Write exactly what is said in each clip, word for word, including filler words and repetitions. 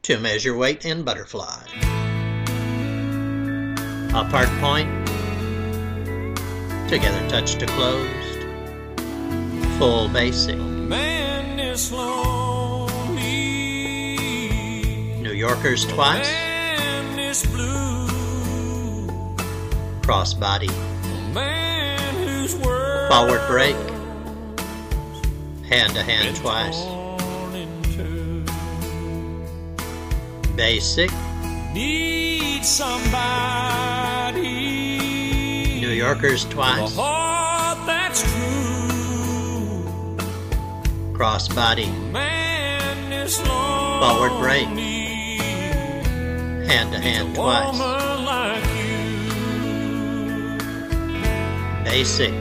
to measure weight in butterfly. Apart point, together touch to closed, full basic. Man is lonely. New Yorkers twice, Man is blue. cross body, Man whose world forward break, hand to hand twice, basic, need somebody. New Yorkers A twice, heart that's true. cross body, Man is lonely. forward break, hand to hand twice, Woman like you. basic,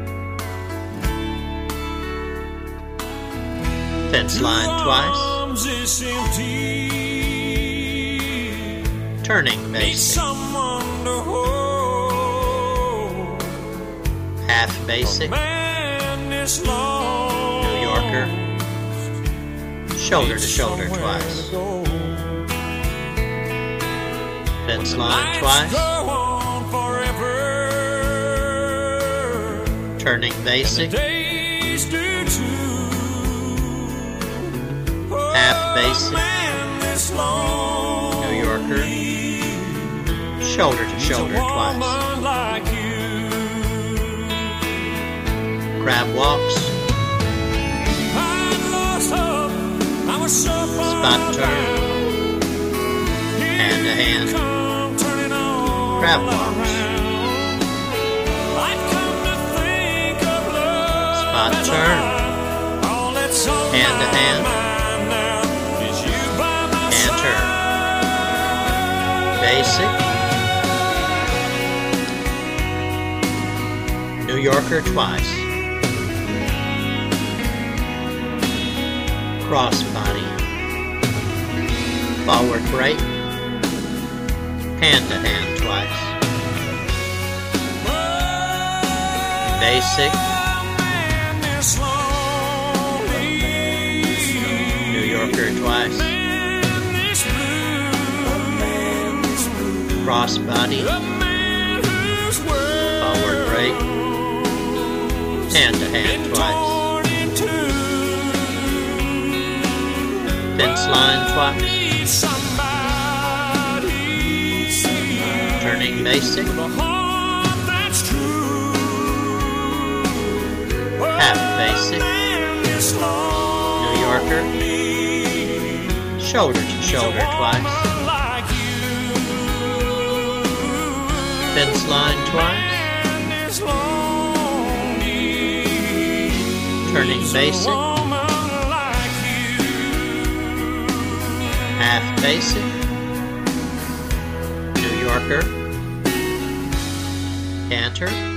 fence line twice, Arms is empty. turning Need basic, someone to hold. half basic, Man is lost. New Yorker, shoulder to shoulder twice, fence line twice, Go on forever. turning basic, Days do too. half basic, Man is lonely. New Yorker, shoulder to shoulder twice, Woman like you. crab walks, I'd lost hope. I was so far spot turn, down. hand to hand, Come turning all crab walks, around. I've come to think of love spot as a turn, lie. All that's on hand to my hand, mind now is you by my canter, side. basic, New Yorker twice, cross body, forward break, hand to hand twice, basic, Man is lonely. New Yorker twice, Man is blue. cross body, A man whose world forward break, hand to hand twice, torn in two. fence line twice, Need somebody. turning basic, A heart that's true. half basic, Man is New Yorker, shoulder to shoulder twice, lonely like you. fence line twice, Man is lonely. turning basic, Woman like you. half basic, New Yorker, canter,